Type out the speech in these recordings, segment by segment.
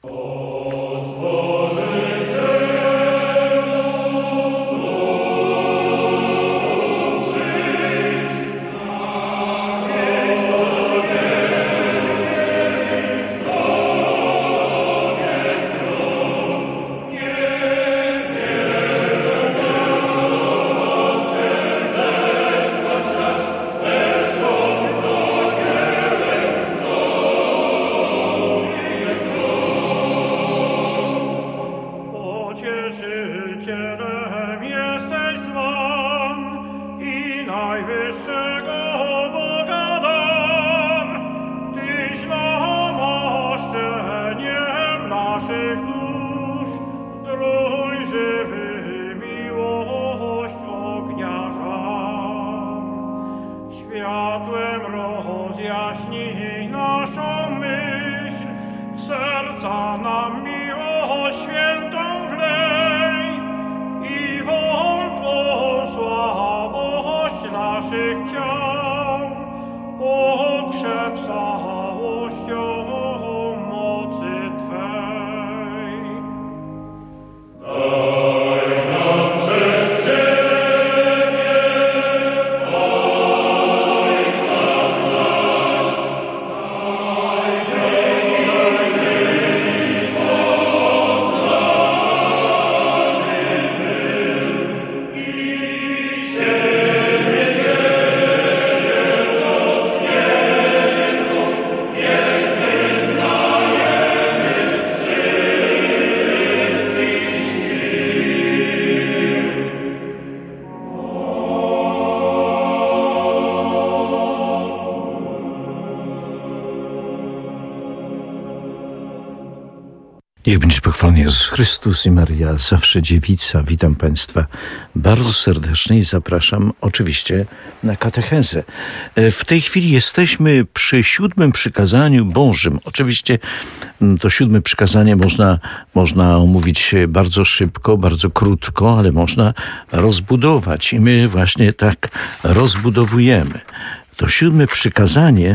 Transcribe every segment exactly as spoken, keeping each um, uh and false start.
Niech będzie pochwalony Jezus Chrystus i Maria, zawsze dziewica. Witam Państwa bardzo serdecznie i zapraszam oczywiście na katechezę. W tej chwili jesteśmy przy siódmym przykazaniu Bożym. Oczywiście to siódme przykazanie można, można omówić bardzo szybko, bardzo krótko, ale można rozbudować i my właśnie tak rozbudowujemy. To siódme przykazanie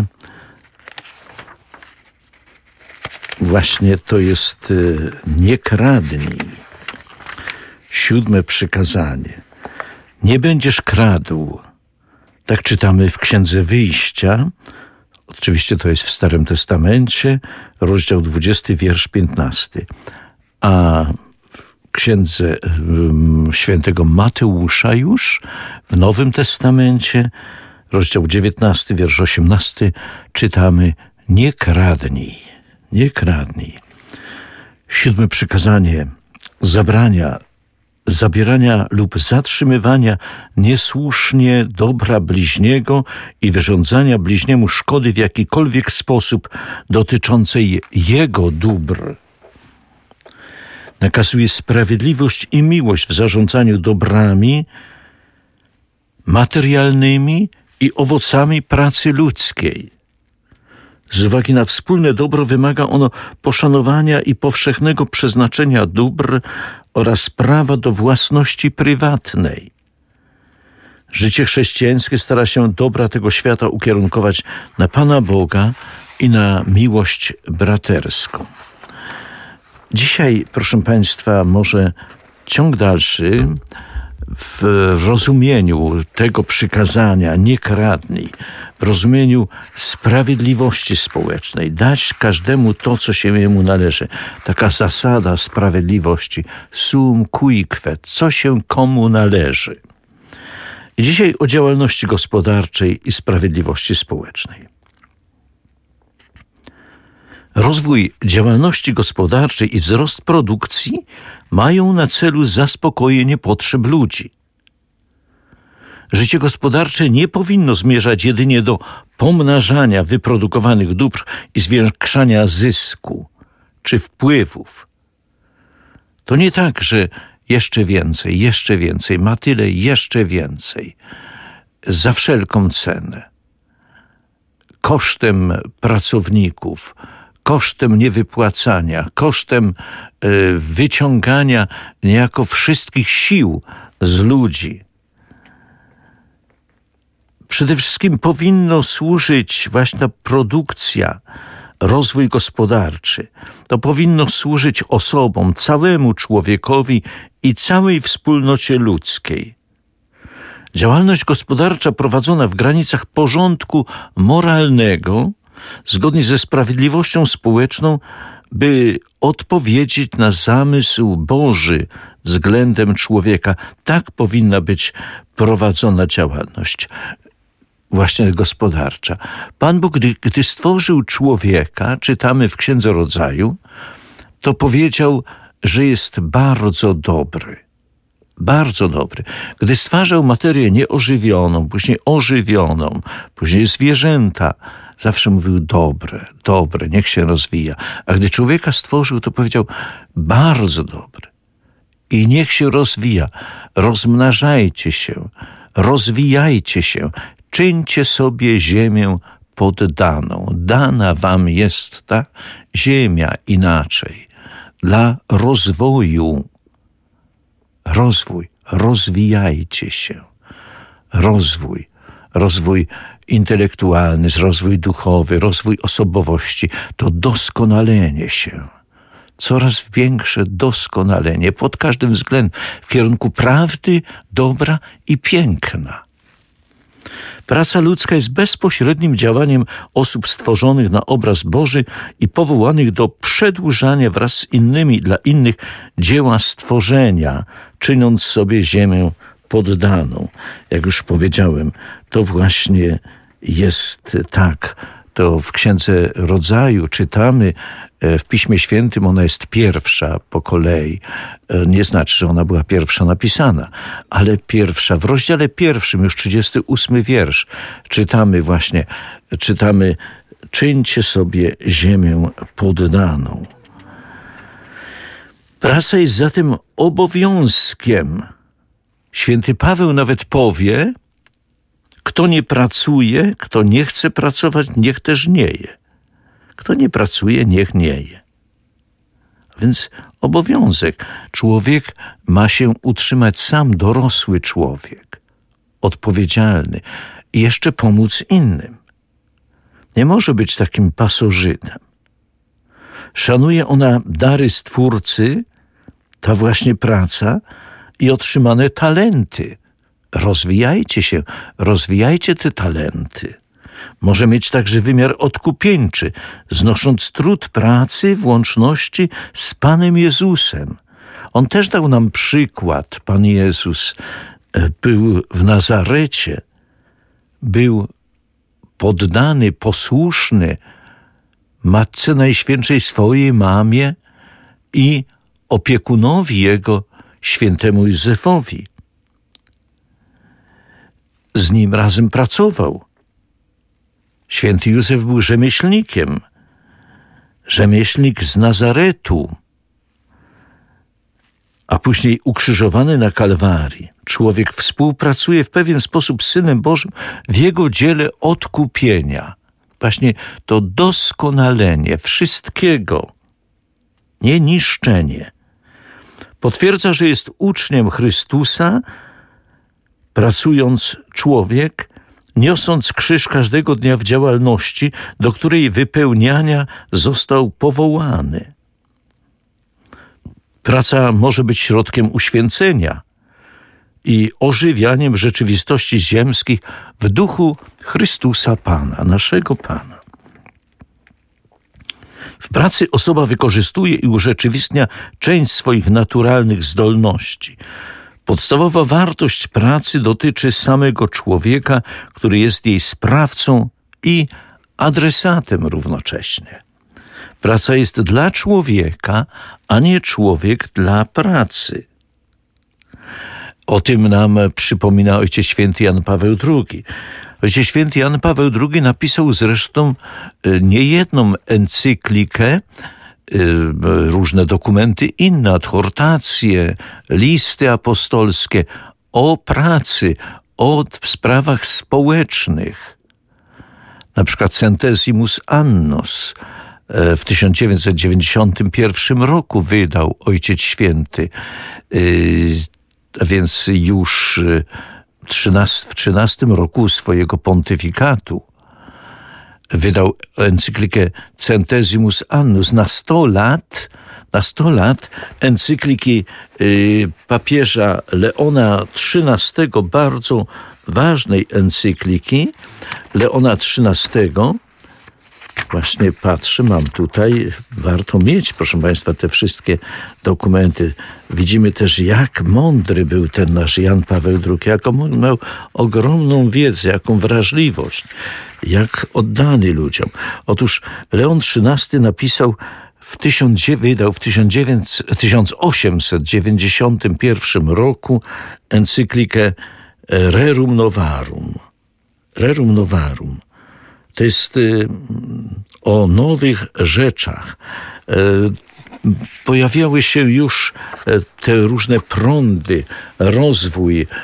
właśnie to jest nie kradnij. Siódme przykazanie. Nie będziesz kradł. Tak czytamy w Księdze Wyjścia. Oczywiście to jest w Starym Testamencie, rozdział dwudziesty, wiersz piętnasty. A w Księdze Świętego Mateusza już w Nowym Testamencie, rozdział dziewiętnasty, wiersz osiemnasty, czytamy: nie kradnij. Nie kradnij. Siódme przykazanie zabrania zabierania lub zatrzymywania niesłusznie dobra bliźniego i wyrządzania bliźniemu szkody w jakikolwiek sposób dotyczącej jego dóbr. Nakazuje sprawiedliwość i miłość w zarządzaniu dobrami materialnymi i owocami pracy ludzkiej. Z uwagi na wspólne dobro wymaga ono poszanowania i powszechnego przeznaczenia dóbr oraz prawa do własności prywatnej. Życie chrześcijańskie stara się dobra tego świata ukierunkować na Pana Boga i na miłość braterską. Dzisiaj, proszę Państwa, może ciąg dalszy w rozumieniu tego przykazania nie kradnij, w rozumieniu sprawiedliwości społecznej, dać każdemu to, co się jemu należy. Taka zasada sprawiedliwości, sum cuique, co się komu należy. I dzisiaj o działalności gospodarczej i sprawiedliwości społecznej. Rozwój działalności gospodarczej i wzrost produkcji mają na celu zaspokojenie potrzeb ludzi. Życie gospodarcze nie powinno zmierzać jedynie do pomnażania wyprodukowanych dóbr i zwiększania zysku czy wpływów. To nie tak, że jeszcze więcej, jeszcze więcej, ma tyle, jeszcze więcej, za wszelką cenę, kosztem pracowników, kosztem niewypłacania, kosztem y, wyciągania niejako wszystkich sił z ludzi. Przede wszystkim powinno służyć właśnie ta produkcja rozwój gospodarczy. To powinno służyć osobom, całemu człowiekowi i całej wspólnocie ludzkiej. Działalność gospodarcza prowadzona w granicach porządku moralnego, zgodnie ze sprawiedliwością społeczną, by odpowiedzieć na zamysł Boży względem człowieka. Tak powinna być prowadzona działalność właśnie gospodarcza. Pan Bóg, gdy, gdy stworzył człowieka, czytamy w Księdze Rodzaju, to powiedział, że jest bardzo dobry. Bardzo dobry. Gdy stwarzał materię nieożywioną, później ożywioną, później zwierzęta, zawsze mówił dobre, dobre, niech się rozwija. A gdy człowieka stworzył, to powiedział bardzo dobry. I niech się rozwija. Rozmnażajcie się, rozwijajcie się, czyńcie sobie ziemię poddaną. Dana wam jest ta ziemia inaczej, dla rozwoju. Rozwój, rozwijajcie się. Rozwój, rozwój intelektualny, rozwój duchowy, rozwój osobowości, to doskonalenie się. Coraz większe doskonalenie pod każdym względem w kierunku prawdy, dobra i piękna. Praca ludzka jest bezpośrednim działaniem osób stworzonych na obraz Boży i powołanych do przedłużania wraz z innymi dla innych dzieła stworzenia, czyniąc sobie ziemię poddaną. Jak już powiedziałem, to właśnie jest tak. To w Księdze Rodzaju czytamy, w Piśmie Świętym ona jest pierwsza po kolei. Nie znaczy, że ona była pierwsza napisana, ale pierwsza. W rozdziale pierwszym, już trzydziesty ósmy wiersz, czytamy właśnie, czytamy, czyńcie sobie ziemię poddaną. Praca jest zatem obowiązkiem. Święty Paweł nawet powie, kto nie pracuje, kto nie chce pracować, niech też nie je. Kto nie pracuje, niech nie je. Więc obowiązek. Człowiek ma się utrzymać sam, dorosły człowiek, odpowiedzialny i jeszcze pomóc innym. Nie może być takim pasożytem. Szanuje ona dary Stwórcy, ta właśnie praca i otrzymane talenty. Rozwijajcie się, rozwijajcie te talenty. Może mieć także wymiar odkupieńczy, znosząc trud pracy w łączności z Panem Jezusem. On też dał nam przykład. Pan Jezus był w Nazarecie, był poddany, posłuszny Matce Najświętszej, swojej mamie i opiekunowi jego, świętemu Józefowi. Z nim razem pracował. Święty Józef był rzemieślnikiem, rzemieślnik z Nazaretu, a później ukrzyżowany na Kalwarii. Człowiek współpracuje w pewien sposób z Synem Bożym w Jego dziele odkupienia. Właśnie to doskonalenie wszystkiego, nie niszczenie. Potwierdza, że jest uczniem Chrystusa, pracując człowiek, niosąc krzyż każdego dnia w działalności, do której wypełniania został powołany. Praca może być środkiem uświęcenia i ożywianiem rzeczywistości ziemskich w duchu Chrystusa Pana, naszego Pana. W pracy osoba wykorzystuje i urzeczywistnia część swoich naturalnych zdolności. Podstawowa wartość pracy dotyczy samego człowieka, który jest jej sprawcą i adresatem równocześnie. Praca jest dla człowieka, a nie człowiek dla pracy. O tym nam przypomina Ojciec Święty Jan Paweł drugi. Ojciec Święty Jan Paweł drugi napisał zresztą niejedną encyklikę, różne dokumenty inne, adhortacje, listy apostolskie o pracy, o sprawach społecznych. Na przykład Centesimus Annos w tysiąc dziewięćset dziewięćdziesiątym pierwszym roku wydał Ojciec Święty, a więc już w trzynastym roku swojego pontyfikatu. wydał encyklikę Centesimus Annus. Na sto lat, na sto lat encykliki y, papieża Leona trzynastego, bardzo ważnej encykliki Leona trzynastego. Właśnie patrzę, mam tutaj, warto mieć, proszę Państwa, te wszystkie dokumenty. Widzimy też, jak mądry był ten nasz Jan Paweł drugi, jaką miał ogromną wiedzę, jaką wrażliwość, jak oddany ludziom. Otóż Leon trzynasty napisał, w tysiąc, wydał w tysiąc osiemset dziewięćdziesiątym pierwszym roku encyklikę Rerum Novarum. Rerum Novarum. To jest y, o nowych rzeczach. Y, pojawiały się już y, te różne prądy, rozwój, y,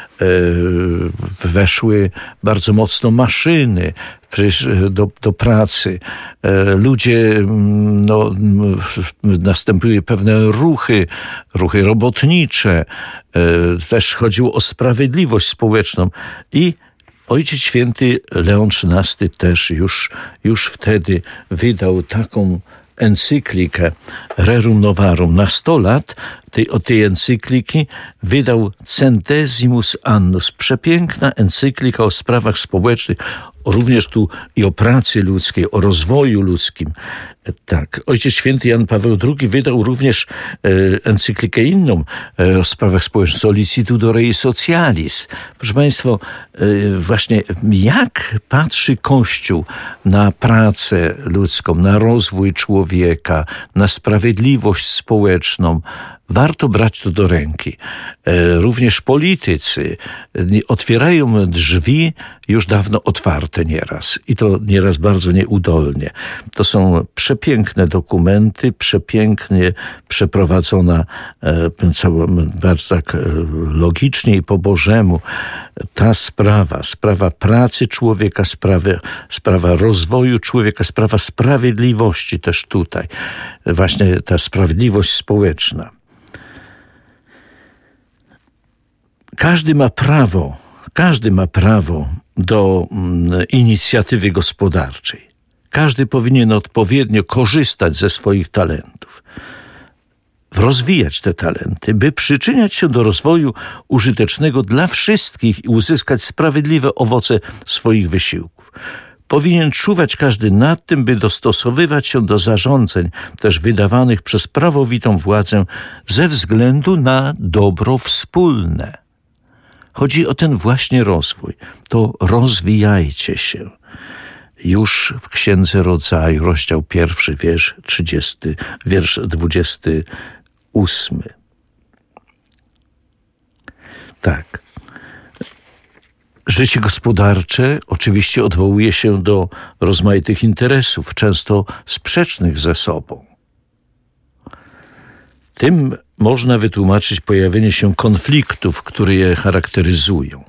weszły bardzo mocno maszyny do, do pracy. Y, ludzie, no, następuje pewne ruchy, ruchy robotnicze. Y, też chodziło o sprawiedliwość społeczną i Ojciec Święty Leon trzynasty też już, już wtedy wydał taką encyklikę Rerum Novarum. Na sto lat tej, od tej encykliki wydał Centesimus Annus. Przepiękna encyklika o sprawach społecznych, również tu i o pracy ludzkiej, o rozwoju ludzkim. Tak, Ojciec Święty Jan Paweł drugi wydał również e, encyklikę inną e, o sprawach społecznych, Solicitudo Rei Socialis. Proszę Państwa, e, właśnie jak patrzy Kościół na pracę ludzką, na rozwój człowieka, na sprawiedliwość społeczną, warto brać to do ręki. Również politycy otwierają drzwi już dawno otwarte nieraz i to nieraz bardzo nieudolnie. To są przepiękne dokumenty, przepięknie przeprowadzona, bardzo tak logicznie i po Bożemu ta sprawa, sprawa pracy człowieka, sprawa, sprawa rozwoju człowieka, sprawa sprawiedliwości też tutaj. Właśnie ta sprawiedliwość społeczna. Każdy ma prawo, każdy ma prawo do mm, inicjatywy gospodarczej. Każdy powinien odpowiednio korzystać ze swoich talentów, rozwijać te talenty, by przyczyniać się do rozwoju użytecznego dla wszystkich i uzyskać sprawiedliwe owoce swoich wysiłków. Powinien czuwać każdy nad tym, by dostosowywać się do zarządzeń też wydawanych przez prawowitą władzę ze względu na dobro wspólne. Chodzi o ten właśnie rozwój. To rozwijajcie się. Już w Księdze Rodzaju, rozdział pierwszy, wiersz trzydziesty, wiersz dwudziesty ósmy. Tak. Życie gospodarcze oczywiście odwołuje się do rozmaitych interesów, często sprzecznych ze sobą. Tym można wytłumaczyć pojawienie się konfliktów, które je charakteryzują.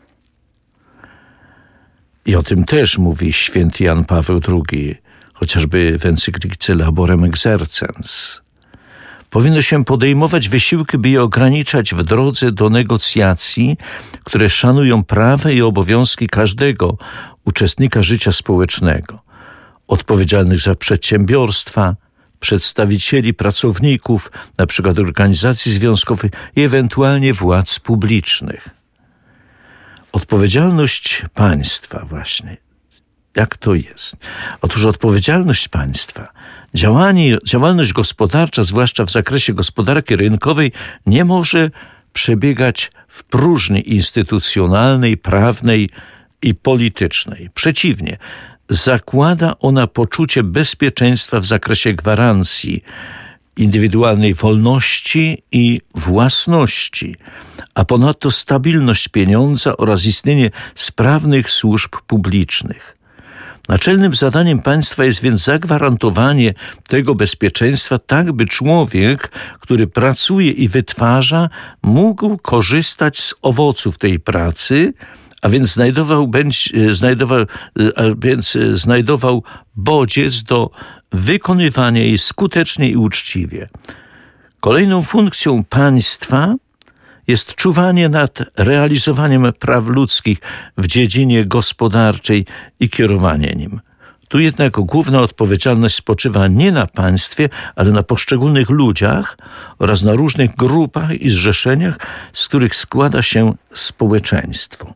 I o tym też mówi święty Jan Paweł drugi, chociażby w encyklice Laborem Exercens. Powinno się podejmować wysiłki, by je ograniczać w drodze do negocjacji, które szanują prawa i obowiązki każdego uczestnika życia społecznego, odpowiedzialnych za przedsiębiorstwa, przedstawicieli pracowników, na przykład organizacji związkowych i ewentualnie władz publicznych. Odpowiedzialność państwa właśnie. Jak to jest? Otóż odpowiedzialność państwa, działanie, działalność gospodarcza, zwłaszcza w zakresie gospodarki rynkowej, nie może przebiegać w próżni instytucjonalnej, prawnej i politycznej. Przeciwnie, zakłada ona poczucie bezpieczeństwa w zakresie gwarancji indywidualnej wolności i własności, a ponadto stabilność pieniądza oraz istnienie sprawnych służb publicznych. Naczelnym zadaniem państwa jest więc zagwarantowanie tego bezpieczeństwa tak, by człowiek, który pracuje i wytwarza, mógł korzystać z owoców tej pracy, a więc znajdował, bądź, znajdował, a więc znajdował bodziec do wykonywania jej skutecznie i uczciwie. Kolejną funkcją państwa jest czuwanie nad realizowaniem praw ludzkich w dziedzinie gospodarczej i kierowanie nim. Tu jednak główna odpowiedzialność spoczywa nie na państwie, ale na poszczególnych ludziach oraz na różnych grupach i zrzeszeniach, z których składa się społeczeństwo.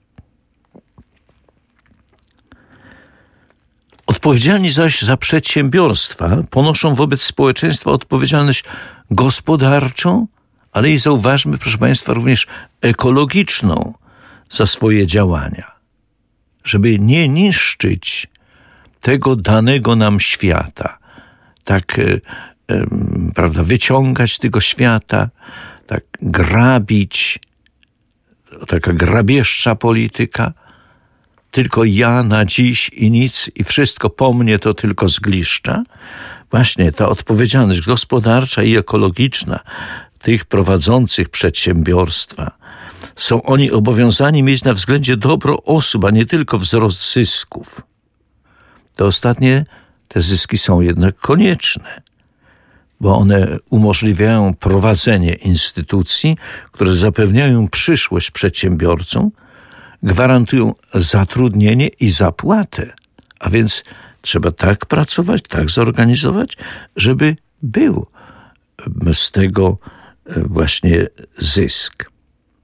Odpowiedzialni zaś za przedsiębiorstwa ponoszą wobec społeczeństwa odpowiedzialność gospodarczą, ale i zauważmy, proszę Państwa, również ekologiczną za swoje działania, żeby nie niszczyć tego danego nam świata, tak e, e, prawda, wyciągać tego świata, tak grabić, taka grabieżcza polityka, tylko ja na dziś i nic i wszystko po mnie to tylko zgliszcza. Właśnie ta odpowiedzialność gospodarcza i ekologiczna tych prowadzących przedsiębiorstwa. Są oni obowiązani mieć na względzie dobro osób, a nie tylko wzrost zysków. Te ostatnie, te zyski są jednak konieczne, bo one umożliwiają prowadzenie instytucji, które zapewniają przyszłość przedsiębiorcom, gwarantują zatrudnienie i zapłatę, a więc trzeba tak pracować, tak zorganizować, żeby był z tego właśnie zysk.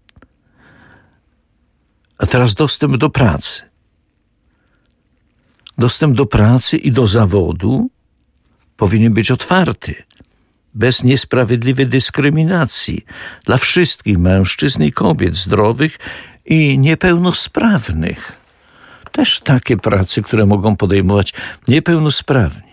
A teraz dostęp do pracy. Dostęp do pracy i do zawodu powinien być otwarty, bez niesprawiedliwej dyskryminacji dla wszystkich mężczyzn i kobiet zdrowych i niepełnosprawnych. Też takie prace, które mogą podejmować niepełnosprawni.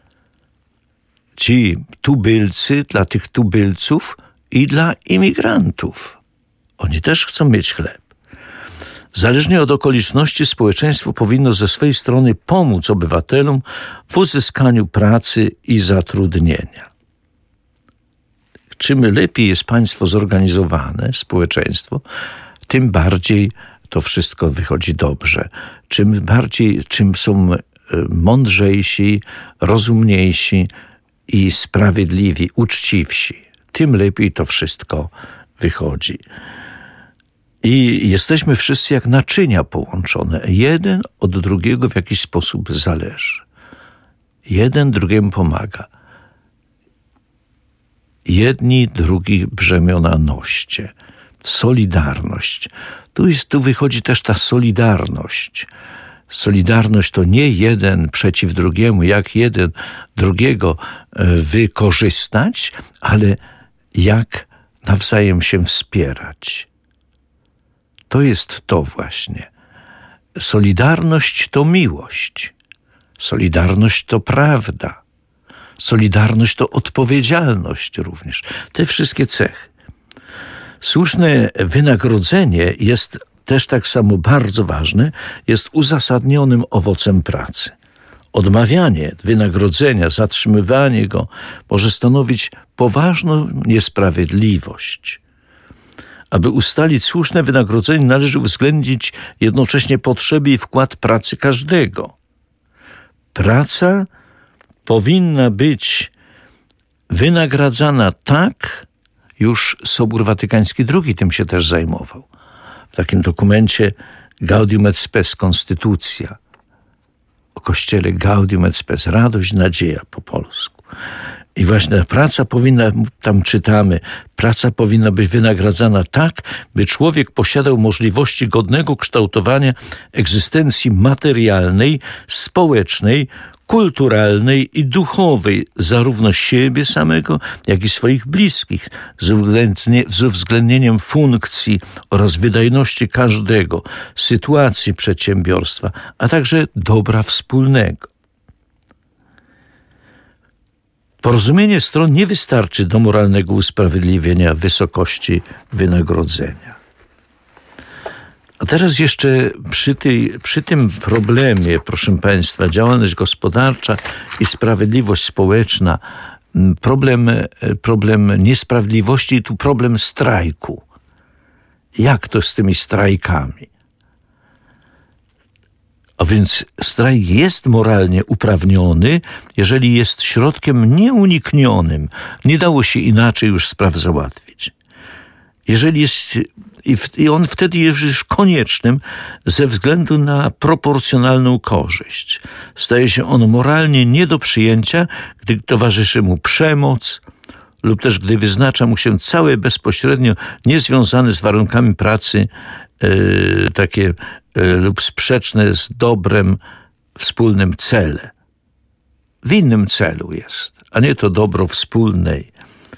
Ci tubylcy dla tych tubylców i dla imigrantów. Oni też chcą mieć chleb. Zależnie od okoliczności społeczeństwo powinno ze swojej strony pomóc obywatelom w uzyskaniu pracy i zatrudnienia. Czym lepiej jest państwo zorganizowane, społeczeństwo, tym bardziej to wszystko wychodzi dobrze. Czym bardziej, czym są mądrzejsi, rozumniejsi i sprawiedliwi, uczciwsi, tym lepiej to wszystko wychodzi. I jesteśmy wszyscy jak naczynia połączone. Jeden od drugiego w jakiś sposób zależy. Jeden drugiemu pomaga. Jedni drugich brzemiona noście. Solidarność. Tu, jest, tu wychodzi też ta solidarność. Solidarność to nie jeden przeciw drugiemu, jak jeden drugiego wykorzystać, ale jak nawzajem się wspierać. To jest to właśnie. Solidarność to miłość. Solidarność to prawda. Solidarność to odpowiedzialność również. Te wszystkie cechy. Słuszne wynagrodzenie jest też tak samo bardzo ważne, jest uzasadnionym owocem pracy. Odmawianie wynagrodzenia, zatrzymywanie go może stanowić poważną niesprawiedliwość. Aby ustalić słuszne wynagrodzenie, należy uwzględnić jednocześnie potrzeby i wkład pracy każdego. Praca powinna być wynagradzana tak, już Sobór Watykański drugi tym się też zajmował. W takim dokumencie Gaudium et Spes, Konstytucja o Kościele, Gaudium et Spes, radość, nadzieja po polsku. I właśnie praca powinna, tam czytamy, praca powinna być wynagradzana tak, by człowiek posiadał możliwości godnego kształtowania egzystencji materialnej, społecznej, kulturalnej i duchowej, zarówno siebie samego, jak i swoich bliskich, z uwzględnieniem funkcji oraz wydajności każdego, sytuacji przedsiębiorstwa, a także dobra wspólnego. Porozumienie stron nie wystarczy do moralnego usprawiedliwienia wysokości wynagrodzenia. A teraz jeszcze przy, tej, przy tym problemie, proszę Państwa, działalność gospodarcza i sprawiedliwość społeczna, problem, problem niesprawiedliwości i tu problem strajku. Jak to z tymi strajkami? A więc strajk jest moralnie uprawniony, jeżeli jest środkiem nieuniknionym. Nie dało się inaczej już spraw załatwić. Jeżeli jest I, w, I on wtedy jest już koniecznym ze względu na proporcjonalną korzyść. Staje się on moralnie nie do przyjęcia, gdy towarzyszy mu przemoc lub też gdy wyznacza mu się całe bezpośrednio niezwiązane z warunkami pracy yy, takie yy, lub sprzeczne z dobrem wspólnym cele. W innym celu jest, a nie to dobro wspólnej.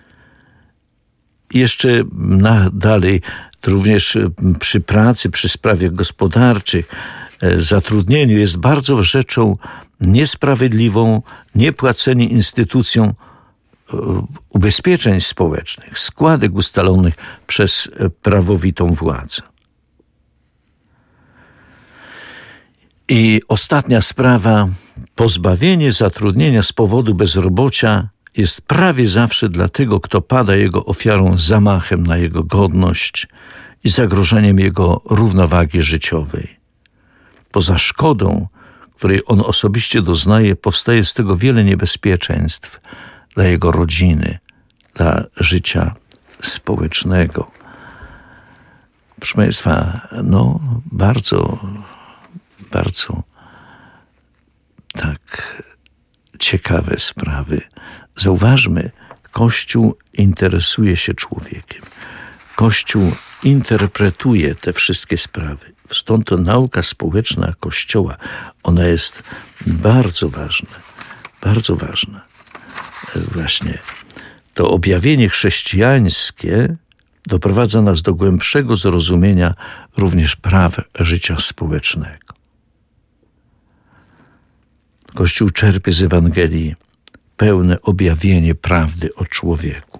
Jeszcze na, dalej, również przy pracy, przy sprawach gospodarczych, zatrudnieniu jest bardzo rzeczą niesprawiedliwą niepłacenie instytucjom ubezpieczeń społecznych, składek ustalonych przez prawowitą władzę. I ostatnia sprawa, pozbawienie zatrudnienia z powodu bezrobocia jest prawie zawsze dla tego, kto pada jego ofiarą zamachem na jego godność i zagrożeniem jego równowagi życiowej. Poza szkodą, której on osobiście doznaje, powstaje z tego wiele niebezpieczeństw dla jego rodziny, dla życia społecznego. Proszę Państwa, no bardzo, bardzo tak ciekawe sprawy. Zauważmy, Kościół interesuje się człowiekiem. Kościół interpretuje te wszystkie sprawy. Stąd to nauka społeczna Kościoła, ona jest bardzo ważna, bardzo ważna. Właśnie to objawienie chrześcijańskie doprowadza nas do głębszego zrozumienia również praw życia społecznego. Kościół czerpie z Ewangelii pełne objawienie prawdy o człowieku.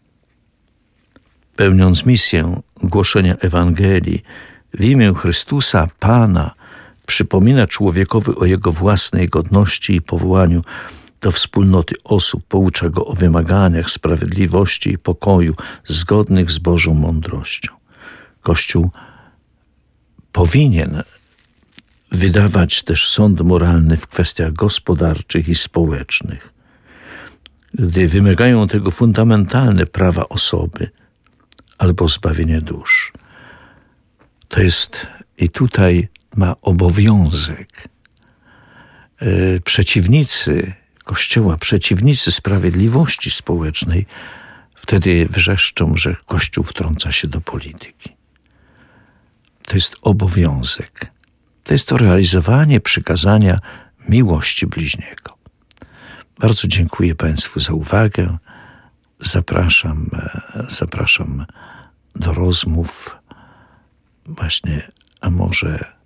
Pełniąc misję głoszenia Ewangelii w imię Chrystusa, Pana, przypomina człowiekowi o jego własnej godności i powołaniu do wspólnoty osób, poucza go o wymaganiach sprawiedliwości i pokoju zgodnych z Bożą mądrością. Kościół powinien wydawać też sąd moralny w kwestiach gospodarczych i społecznych, gdy wymagają tego fundamentalne prawa osoby albo zbawienie dusz. To jest i tutaj ma obowiązek. Yy, przeciwnicy Kościoła, przeciwnicy sprawiedliwości społecznej wtedy wrzeszczą, że Kościół wtrąca się do polityki. To jest obowiązek. To jest to realizowanie przykazania miłości bliźniego. Bardzo dziękuję Państwu za uwagę. Zapraszam, zapraszam do rozmów właśnie, a może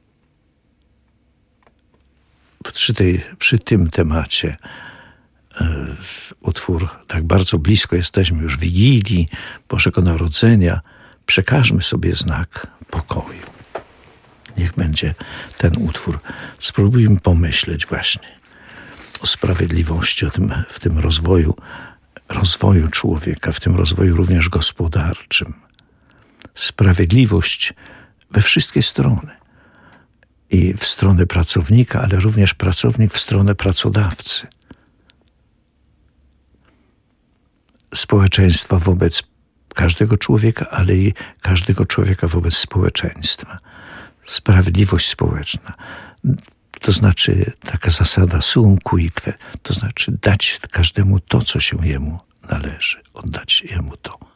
przy, tej, przy tym temacie e, utwór, tak bardzo blisko jesteśmy już Wigilii, Bożego Narodzenia, przekażmy sobie znak pokoju. Niech będzie ten utwór. Spróbujmy pomyśleć właśnie o sprawiedliwości, o tym, w tym rozwoju, rozwoju człowieka, w tym rozwoju również gospodarczym. Sprawiedliwość we wszystkie strony. I w stronę pracownika, ale również pracownik w stronę pracodawcy. Społeczeństwa wobec każdego człowieka, ale i każdego człowieka wobec społeczeństwa. Sprawiedliwość społeczna. To znaczy taka zasada sum cuique, to znaczy dać każdemu to, co się jemu należy, oddać jemu to.